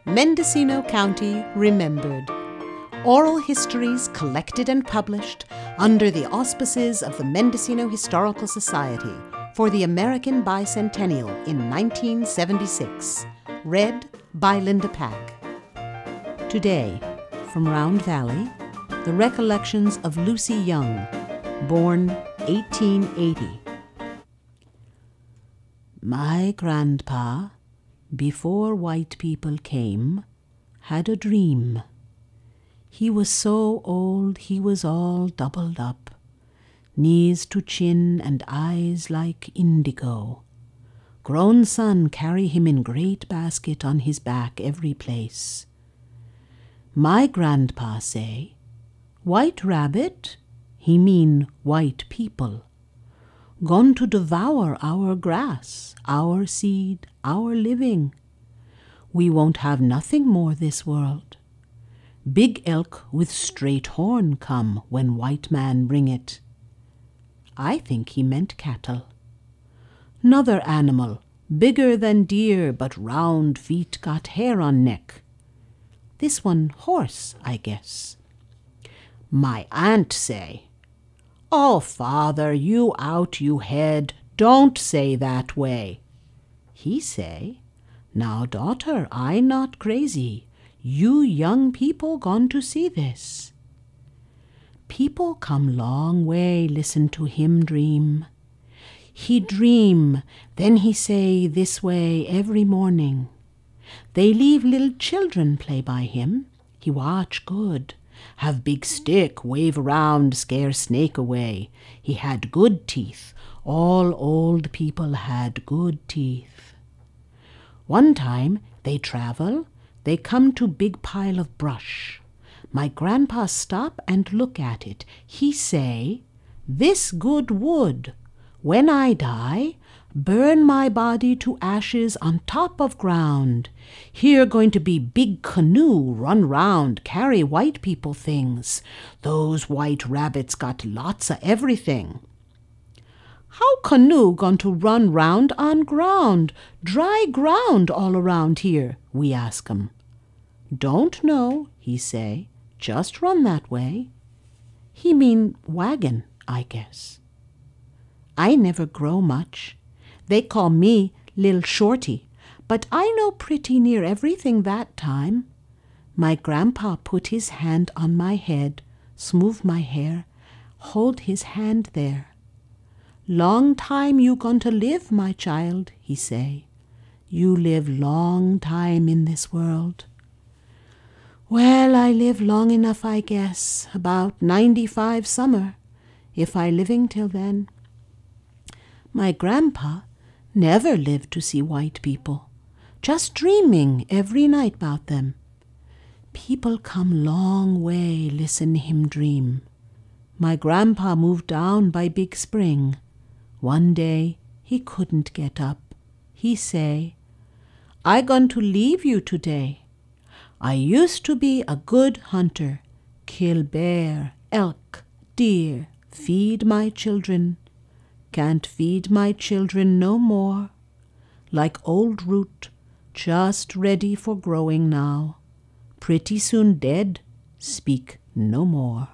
Mendocino County Remembered. Oral histories collected and published under the auspices of the Mendocino Historical Society for the American Bicentennial in 1976. Read by Linda Pack. Today, from Round Valley, the recollections of Lucy Young, born 1880. My grandpa, before white people came, had a dream. He was so old he was all doubled up, knees to chin and eyes like indigo. Grown son carry him in great basket on his back every place. My grandpa say, "White rabbit," he mean white people, gone to devour our grass, our seed, our living. We won't have nothing more this world. Big elk with straight horn come when white man bring it. I think he meant cattle. 'Nother animal, bigger than deer, but round feet got hair on neck. This one horse, I guess. My aunt say, "Oh, father, you out you head, don't say that way." He say, "Now, daughter, I not crazy. You young people gone to see this." People come long way listen to him dream. He dream, then he say this way every morning. They leave little children play by him. He watch good. Have big stick, wave around, scare snake away. He had good teeth. All old people had good teeth. One time they travel, they come to big pile of brush. My grandpa stop and look at it. He say, "This good wood. When I die, burn my body to ashes on top of ground. Here going to be big canoe run round, carry white people things. Those white rabbits got lots of everything." "How canoe going to run round on ground? Dry ground all around here," we ask him. "Don't know," he say, "just run that way." He mean wagon, I guess. I never grow much. They call me Lil Shorty, but I know pretty near everything that time. My grandpa put his hand on my head, smooth my hair, hold his hand there. "Long time you going to live, my child," he say. "You live long time in this world." Well, I live long enough, I guess, about 95 summer, if I living till then. My grandpa never lived to see white people, just dreaming every night about them. People come long way listen him dream. My grandpa moved down by Big Spring. One day he couldn't get up. He say, "I going to leave you today. I used to be a good hunter, kill bear, elk, deer, feed my children. Can't feed my children no more. Like old root, just ready for growing now. Pretty soon dead, speak no more."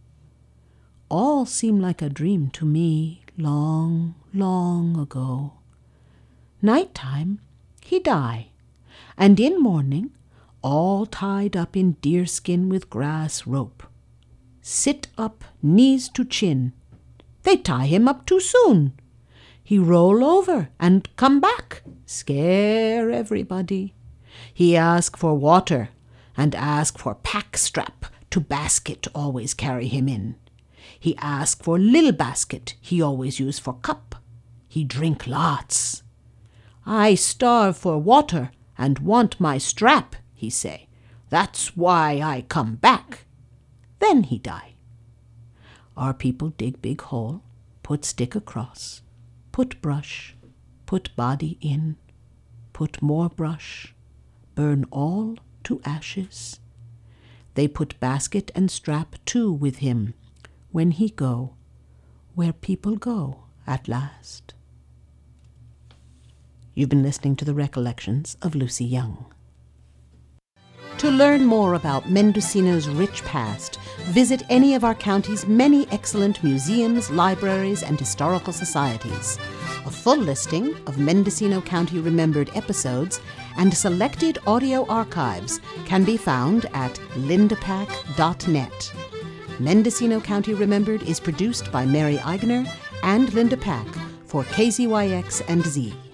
All seem like a dream to me, long, long ago. Nighttime, he die, and in morning, all tied up in deerskin with grass rope. Sit up, knees to chin. They tie him up too soon. He roll over and come back, scare everybody. He ask for water and ask for pack strap to basket always carry him in. He ask for little basket he always use for cup. He drink lots. "I starve for water and want my strap," he say. "That's why I come back." Then he die. Our people dig big hole, put stick across, put brush, put body in, put more brush, burn all to ashes. They put basket and strap too with him when he go where people go at last. You've been listening to the recollections of Lucy Young. To learn more about Mendocino's rich past, visit any of our county's many excellent museums, libraries, and historical societies. A full listing of Mendocino County Remembered episodes and selected audio archives can be found at lindapack.net. Mendocino County Remembered is produced by Mary Eigner and Linda Pack for KZYX and Z.